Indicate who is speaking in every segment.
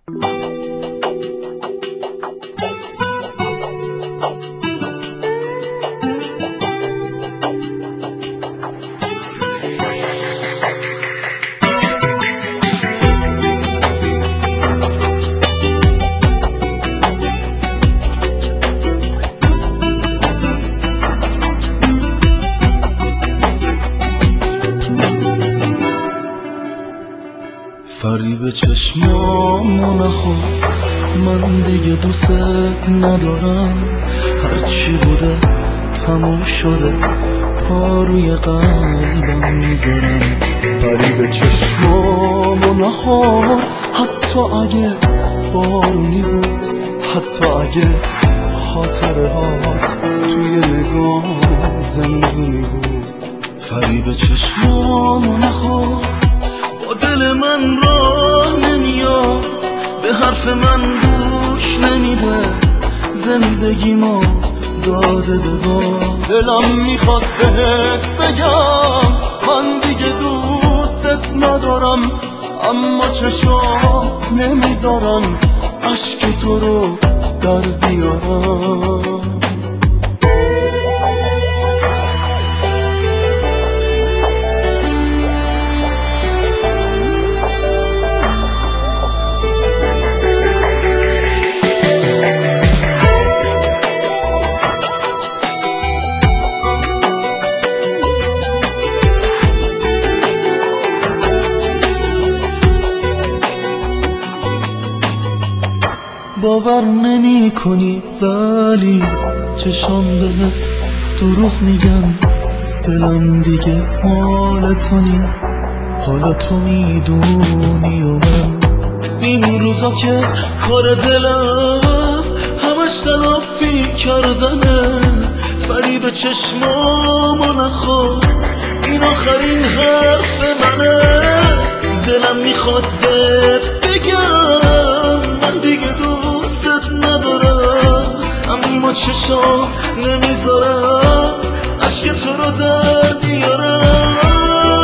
Speaker 1: فریب چشمامو نخور، من دیگه دوست ندارم. هرچی بوده تموم شده، پا روی قلبم میذارم. فریب چشمامو نخور، حتی اگه بارونی بود، حتی اگه خاطره هات توی نگاه زندونی بود. فریب چشمامو نخور، با دل من راه نمیاد، به حرف من گوش نمیده، زندگی ما داده به باد. دلم میخواد بهت بگم من دیگه دوست ندارم، اما چشام نمیذارن عشق تو رو در بیارم. باور نمی کنی ولی چشام بهت دروغ میگن، دلم دیگه مال تو نیست، حالا تو میدونی و من. این روزا که کار دلم همش تلافی کردنه، فریب چشمامو نخور، این آخرین حرف منه. دلم میخواد بهت بگم من دیگه دوست ندارم، اما چشام نمیذارم عشق تو رو در بیارم.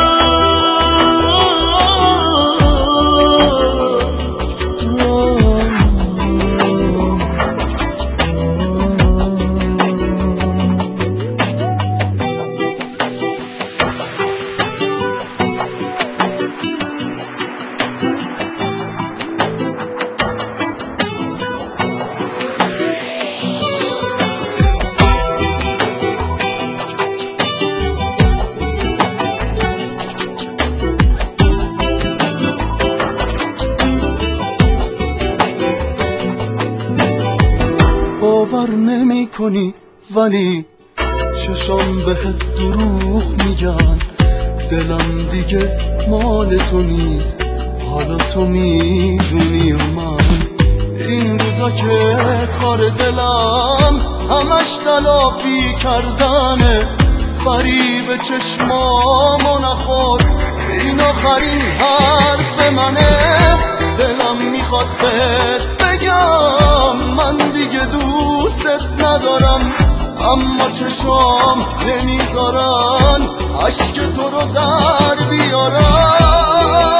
Speaker 1: باور نمی کنی ولی چشام بهت دروغ میگن، دلم دیگه مال تو نیست، حالا تو میدونی و من. این روزا که کار دلم همش تلافی کردنه، فریب چشمامو نخور، این آخرین حرف منه. دلم میخواد بهت بگم من دیگه دوست ندارم، اما چشام نمیذارن عشق تو رو در بیارم.